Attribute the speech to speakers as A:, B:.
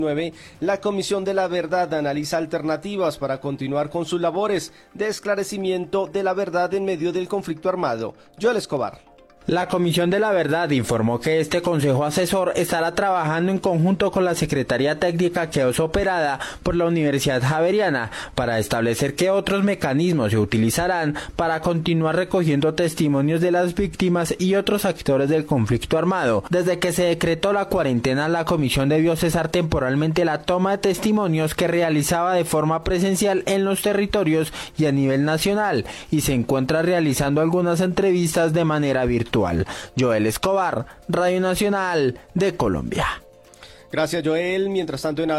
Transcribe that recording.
A: La Comisión de la Verdad analiza alternativas para continuar con sus labores de esclarecimiento de la verdad en medio del conflicto armado. Joel Escobar.
B: La Comisión de la Verdad informó que este Consejo Asesor estará trabajando en conjunto con la Secretaría Técnica que es operada por la Universidad Javeriana para establecer qué otros mecanismos se utilizarán para continuar recogiendo testimonios de las víctimas y otros actores del conflicto armado. Desde que se decretó la cuarentena, la Comisión debió cesar temporalmente la toma de testimonios que realizaba de forma presencial en los territorios y a nivel nacional, y se encuentra realizando algunas entrevistas de manera virtual. Joel Escobar, Radio Nacional de Colombia.
A: Gracias, Joel. Mientras tanto, en